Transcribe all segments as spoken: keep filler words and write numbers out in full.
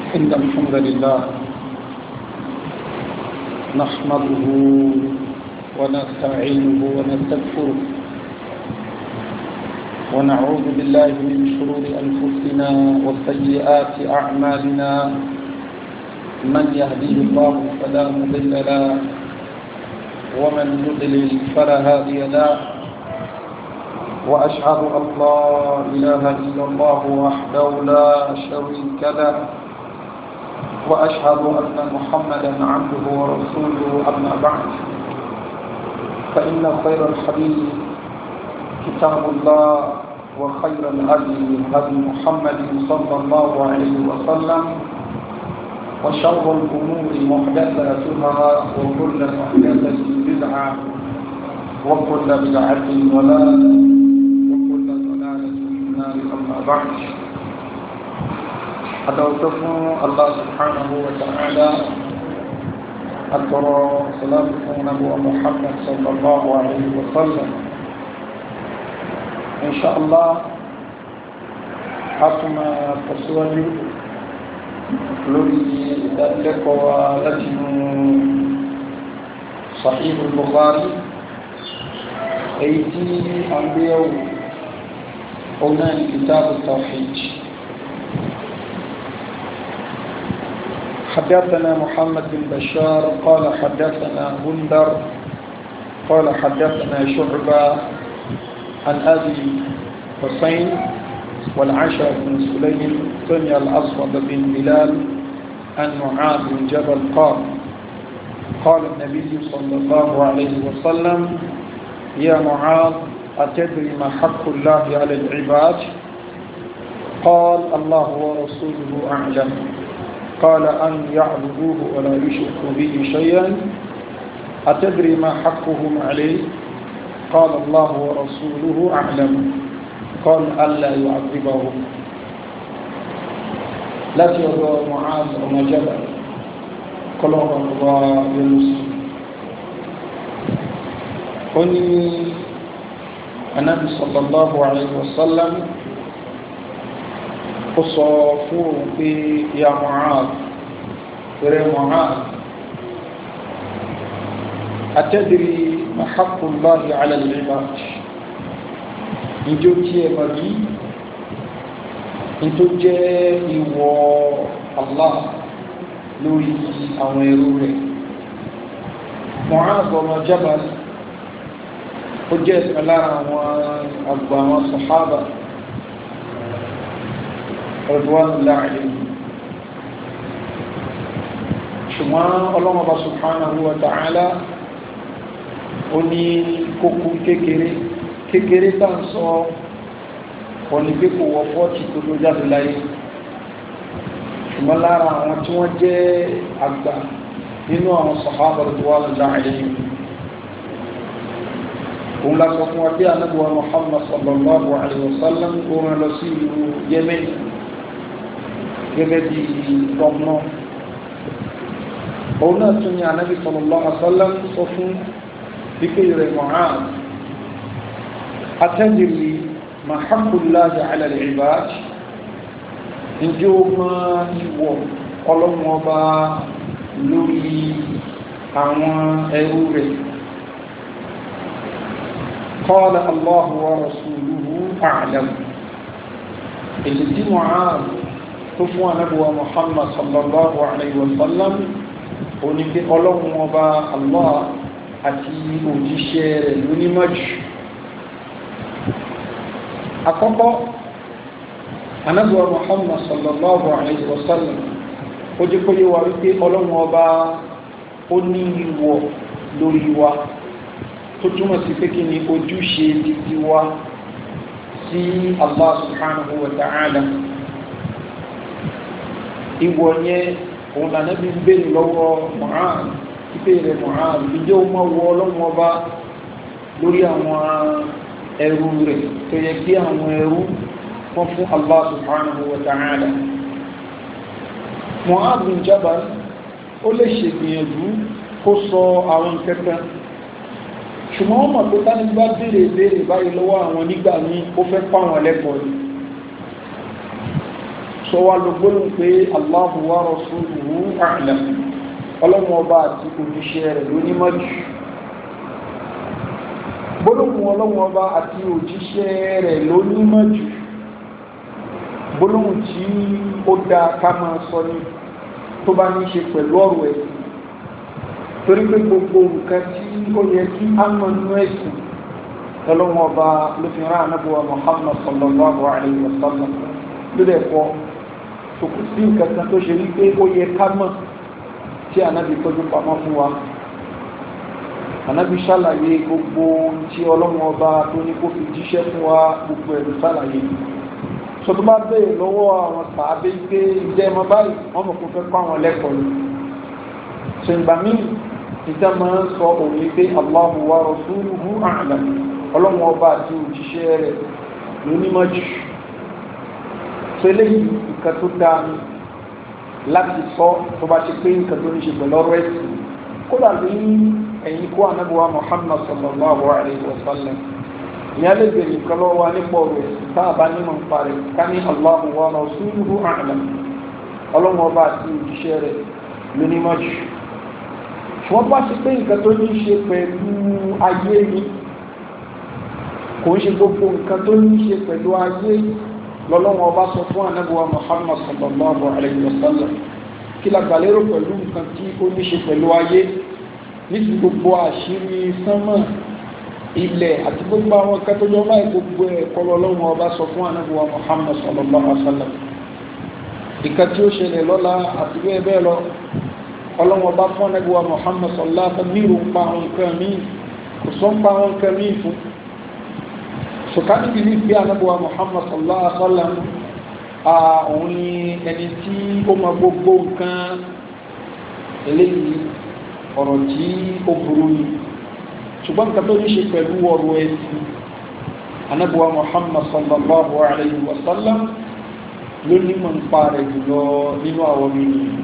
إن الحمد لله نحمده ونستعينه ونستغفره ونعوذ بالله من شرور أنفسنا وسيئات أعمالنا من يهديه الله فلا مضل له ومن يضلل فلا هادي له وأشهد أن لا إله إلا الله وحده لا شريك له وأشهد أن محمدا عبده ورسوله أما بعد فإن خير الحديث كتاب الله وخير الهدي هدي محمد صلى الله عليه وسلم وشر الأمور محدثاتها وكل محدثة بدعة وكل بدعة ضلالة وكل ضلالة في النار أما بعد أدعوكم الله سبحانه وتعالى أترى صلاة نبوة محمد صلى الله عليه وسلم إن شاء الله حكم تصوير لوري ذلك ولجن صحيح البخاري أيتي أنبياء هنا كتاب التوحيد. حدثنا محمد بن بشار قال حدثنا غندر قال حدثنا شعبة عن أبي حسين والعشر بن سليم سمع الأسود بن بلال عن معاذ بن جبل قال قال النبي صلى الله عليه وسلم يا معاذ أتدري ما حق الله على العباد؟ قال الله ورسوله أعلم. قال أن يعبدوه ولا يشركوا به شيئا. أتدري ما حقهم عليه؟ قال الله ورسوله أعلم. قال ألا يعذبهم. لا تيضا معاذ بن جبل قال الله يلسي قل النبي صلى الله عليه وسلم وصفوه في يا معاذ يا معاذ أتدري ما حق الله على العباد؟ نجوتي مبي نتوجه إيوه الله لوري أميروه. معاذ بن جبل حجيت على أربعة صحابة رضوان الله عليهم. شما الله سبحانه وتعالى oni kókó kékeré kékeré tá ń sọ òní pé kò wọ fọ́ọ̀tì tó tó jáde láyé ṣùgbọ́n lára àwọn tí wọ́n jẹ́ àgbà nínú àwọn sàhábà radiyallahu anhum òun la sọ fún wa bí ànábì wa Muhammad sallallahu alaihi wasallam òun lọ sí ìlú Yemen gẹ́gẹ́ bí gọ́ọ̀nà òun náà tún ní ànábì sallallahu alaihi wasallam sọ fún بكير معاذ أتدري ما حق الله على العباد؟ نجوم إيوه قلم وبا لوري أعوان أيوري. قال الله ورسوله أعلم. الذي معاذ تفوى نبوة محمد صلى الله عليه وسلم ونبي قلم وبا الله àti òjíṣẹ́ rẹ̀ lónímọ̀jù. Àkọ́kọ́ Ànábì wa Muhammad sallallahu alayhi wa sallam ó jẹ́ kó yé wa wípé Ọlọ́run ọba ó ní ìwọ̀ lórí wa tó túmọ̀ sí pé kí ni ojúṣe títí wa sí Allah subhanahu wa ta'ala. Ìwọ̀ yẹn òun l'Ànábì ń bèèrè lọ́wọ́ Mu'adh ìpé rẹ̀ Mu'adh ìjẹ́ o mọ́ wọ Ọlọ́run ọba lórí àwọn ẹrú rẹ̀ tó yẹ kí àwọn ẹrú wọ́n fún Allah subhanahu wa ta'ala. Mu'adh bin Jabal ó lè ṣe gbìyànjú kó sọ àwọn kẹta ṣùgbọ́n wọ́n mọ̀ pé tání bá béèrè béèrè báyìí lọ́wọ́ àwọn nígbà ní ó fẹ́ pàwọn lẹ́kọ̀ọ́ ni sọ wá ló gbólóhùn pé Allahu wa rasuluhu a'lam ọlọ́run ọba àti òjíṣẹ́ rẹ̀ ló nímọ̀ jù gbólóhùn ọlọ́run ọba àti òjíṣẹ́ rẹ̀ ló nímọ̀ jù gbólóhùn tí ó dáa ká máa sọ ní tó bá ní ṣe pẹ̀lú ọ̀rọ̀ ẹ̀sìn torí pé gbogbo nǹkan tí ó yẹ kí á mọ̀ nínú ẹ̀sìn ọlọ́run ọba ló fi rán ànábì wa Muhammad sallallahu alayhi wa sallam ló dẹ̀ kọ́ tó kù sí nǹkan kan tó ṣe wípé ó yẹ ká mọ̀ tí ànábì tọ́jú pamọ́ fún wa ànábì ṣàlàyé gbogbo tí ọlọ́run ọba tó ní kó fi jíṣẹ́ fún wa gbogbo ẹ̀rù ṣàlàyé sọ tó bá bèèrè lọ́wọ́ àwọn sàábé pé ìjẹ́ ẹmọ báyìí wọ́n mọ̀ kún fẹ́ kọ́ àwọn lẹ́kọ̀ọ́ ni ṣe ìgbà míì ìjẹ́ máa ń sọ òun pé Allahu wa rasuluhu a'lam ọlọ́run ọba àti òjíṣẹ́ rẹ̀ ló nímọ̀ jù so eléyìí nǹkan tó dáa ni láti sọ tó bá ṣe pé nǹkan tó ní ṣe pẹ̀lú ọ̀rọ̀ ẹ̀sìn kódà ní ẹ̀yìn kó ànábì wa Muhammad sallallahu alayhi wa sallam ìyá lè bèrè nǹkan lọ́wọ́ wa nípa ọ̀rọ̀ ẹ̀sìn tá a bá nímọ̀ ń parí ká ní Allahu wa rasuluhu a'lam ọlọ́run ọba àti òjíṣẹ́ rẹ̀ ló nímọ̀ jù ṣùgbọ́n bá ṣe pé nǹkan tó ní ṣe pẹ̀lú ayé ni kò ń ṣe gbogbo nǹkan tó ní ṣe pẹ̀lú ayé lọ́lọ́wọ́ ọba sọ fún ànábì wa Muhammad sallallahu alayhi wa sallam kí la gbàlérò pẹ̀lú nǹkan tí ó ní ṣe pẹ̀lú ayé nítorí gbogbo àṣírí sánmà ilẹ̀ àti gbogbo àwọn nǹkan tó jọ máa gbogbo ẹ̀kọ́ lọ́lọ́wọ́ ọba sọ fún ànábì wa Muhammad sallallahu alayhi wa sallam ìka tí ó ṣẹlẹ̀ lọ́la àti bẹ́ẹ̀ bẹ́ẹ̀ lọ ọlọ́wọ́ ọba fún ànábì wa Muhammad sallallahu alayhi wa sallam ní ìrùpa àwọn nǹkan míì kò sọ ń pa àwọn nǹkan míì fún sọ̀kánì bí wípé anábọ̀wá Muhammad sallallahu alaihi wa sallam òun ni ẹni tí ó mọ gbogbo nǹkan eléyìí ọ̀rọ̀ tí ó burú ni ṣùgbọ́n nǹkan tó ní ṣe pẹ̀lú ọ̀rọ̀ ẹ̀sìn anábọ̀wá Muhammad sallallahu alaihi wa sallam ló ní mọ̀ nípa rẹ̀ jùlọ nínú àwọn ènìyàn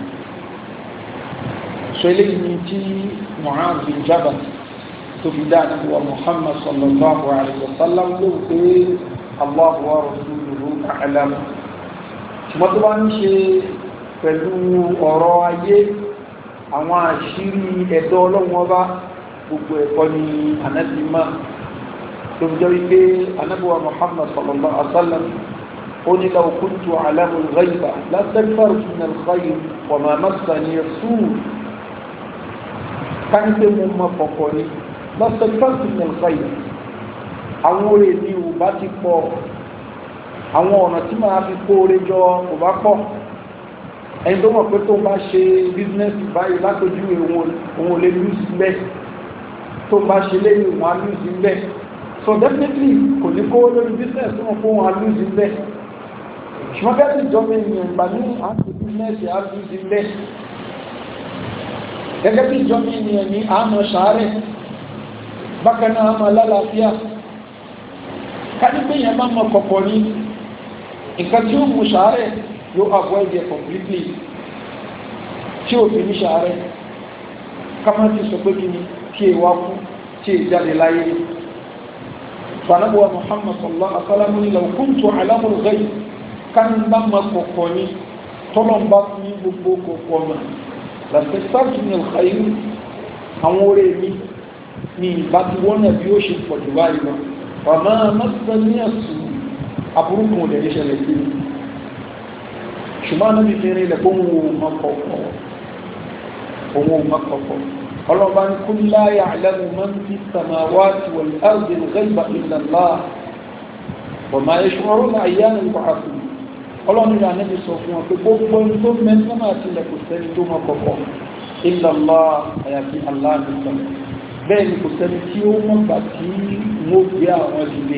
sọ eléyìí ni tí Mu'adh bin Jabal tó fi dá ànábì wa Muhammad sallallahu alayhi wa sallam ló pé Allahu wa rasuluhu a'lam ṣùgbọ́n tó bá ń ṣe pẹ̀lú ọ̀rọ̀ ayé àwọn àṣírí ẹ̀dọ́ ọlọ́run ọba gbogbo ẹ̀kọ́ ni ànábì máa tó fi jẹ́ wípé ànábì wa Muhammad sallallahu alayhi wa sallam ó ní law kuntu a'lamu al-ghayba lastakthartu min al-khayr wa ma massani as-su' ká ní pé mo mọ kọ̀kọ̀ ni lọ́sọ̀tọ́sì ní ọ̀sáyì àwọn orí èdè ò bá ti pọ̀ àwọn ọ̀nà tí máa fi kó orí jọ kò bá pọ̀ ẹni tó mọ̀ pé tó bá ṣe bísínẹ́sì báyìí látọjú òun ò lè lùsì bẹ́ẹ̀ tó bá ṣe lẹ́yìn òun á lùsì bẹ́ẹ̀ so definitely kò ní kó lórí bísínẹ́sì wọn fún òun á lùsì bẹ́ẹ̀ ṣùgbọ́n bẹ́ẹ̀ sì jọmọ ènìyàn gbà ní àti bísínẹ́sì á lùsì bẹ́ẹ̀ gẹ́gẹ́ bí jọmọ ènìyàn ní àmọ́ ṣàárẹ̀ bákaná àmà lálàáfíà kánípé yẹn máa mọ kọ̀kọ̀ ní nǹkan tí ó mú ṣàárẹ̀ yóò avoid it completely tí ó fi ní ṣàárẹ̀ kámá ti sọ pé kí ni kí èwà kú tí è jáde láyé fanabuwa Muhammad sallallahu alaihi wa sallam ní law kuntu a'lamul ghaib káni bá mọ kọ̀kọ̀ ní tọ́lọ̀ bá fún ní gbogbo kọ̀kọ̀ mọ̀ lastakthartu min al-khayr àwọn orí mi ní ìbá ti wọ́n náà bí ó ṣe pọ̀ jù báyìí lọ wà máa mọ́sílẹ̀ ní ẹ̀sùn aburúkún olè ní ṣẹlẹ̀ sí i ṣùgbọ́n náà bí fẹ́rẹ̀ ilẹ̀ fún ohun mọ́kọ̀ọ̀kọ̀ ọlọ́ba ní kul la ya'lamu man fi samawati wal ardi al-ghayba illa Allah wa ma yash'uruna ayyana yub'athun ọlọ́run ní ànábì sọ fún wọn pé gbogbo ẹni tó mẹ́sàn án àti ilẹ̀ kò sẹ́ni tó mọ́kọ̀ọ̀kọ̀ illa Allah àyàfi Allah nìkan bẹ́ẹ̀ ni kò sẹ́ni tí ó mọ̀ gbà tí wọ́n gbé àwọn ìdílé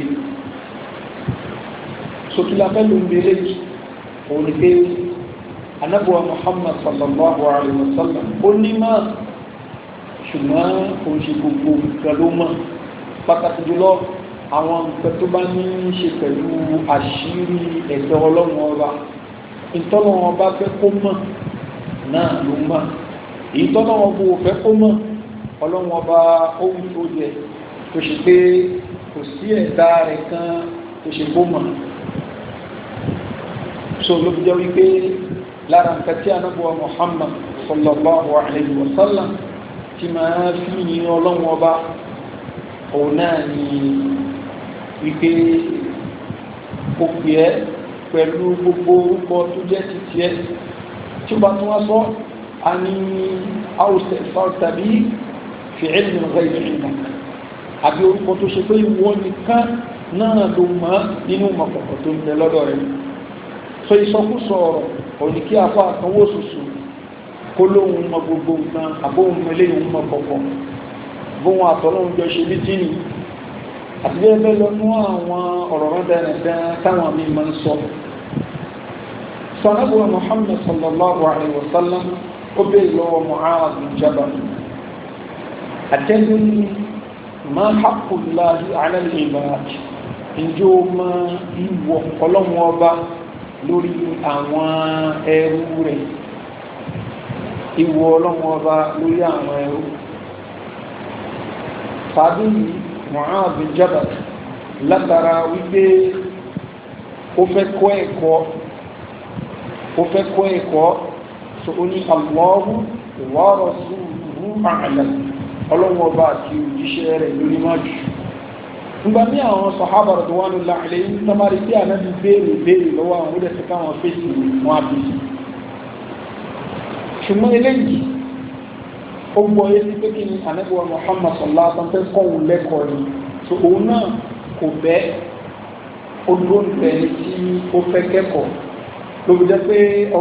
sókílá pẹ̀lú ìbéèrè òun ni pé anábùwà Muhammad sallallahu alaihi wa sallam ó ní máa ṣùgbọ́n òun ṣe gbogbo nǹkan ló mọ̀ pàtàkì jùlọ àwọn nǹkan tó bá ní í ṣe pẹ̀lú àṣírí ẹ̀tọ́ ọlọ́run ọba ìtọ́lọ́run ọba fẹ́ kó mọ̀ náà ló mọ̀ ìtọ́lọ́run ọba ò fẹ́ kó mọ̀ ọlọ́run ọba ohun tó yẹ tó ṣe pé kò sí ẹ̀dá rẹ̀ kan tó ṣe kó mọ̀ so ló fi jẹ́ wípé lára nǹkan tí Ànábì wa Muhammad sallallahu alayhi wa sallam tí máa fi ní ọlọ́run ọba òun náà ni wípé ó pè ẹ́ pẹ̀lú gbogbo orúkọ tó jẹ́ títí ẹ́ tí ó bá tún wá sọ a ní àwòsàn tàbí fi ilmi al-ghayb indak àbí orúkọ tó ṣe pé ìwọ nìkan náà ló mọ̀ nínú mọ̀kọ̀kọ̀ tó ń bẹ lọ́dọ̀ rẹ̀ so ìsọkúsọ ọ̀rọ̀ òní kí afọ àkanwó sùsù kó lóhun mọ gbogbo nǹkan àbóhun mẹ́lẹ́ ìhun mọ kọ̀kọ̀ bóhun àtọ́lóhun jọ ṣe bí tíni àti bẹ́ẹ̀ bẹ́ẹ̀ lọ fún àwọn ọ̀rọ̀ rọ́dẹ̀rẹ̀dẹ̀ táwọn mi máa ń sọ sanabuwa Muhammad sallallahu alaihi wasallam ó bẹ́ẹ̀ lọ́wọ́ Mu'adh bin Jabal àtẹ́lẹ́ni ma haqqullahi ala al-ibad ìjọ ma ìwọ̀ ọlọ́run ọba lórí àwọn ẹrú rẹ̀ ìwọ̀ ọlọ́run ọba lórí àwọn ẹrú tàbí Mu'adh bin Jabal látara wípé ó fẹ́ kọ́ ẹ̀kọ́ ó fẹ́ kọ́ ẹ̀kọ́ tó ó ní Allahu wa rasuluhu a'lam ọlọ́run ọba àti òjíṣẹ́ rẹ̀ lórí májú nígbà ní àwọn sàhábà radwanullahi alayhim tamari tí ànábì béèrè béèrè lọ́wọ́ àwọn òdẹ̀ tẹ́ká wọn fèsì wọn àbí ṣùgbọ́n eléyìí ó gbọ́ yé sí pé kí ni ànábì wa Muhammad sallallahu alaihi wasallam fẹ́ kọ́hùn lẹ́kọ̀ọ́ ni so òun náà kò bẹ́ olóńtẹ̀ tí ó fẹ́ kẹ́kọ̀ọ́ ló fi jẹ́ pé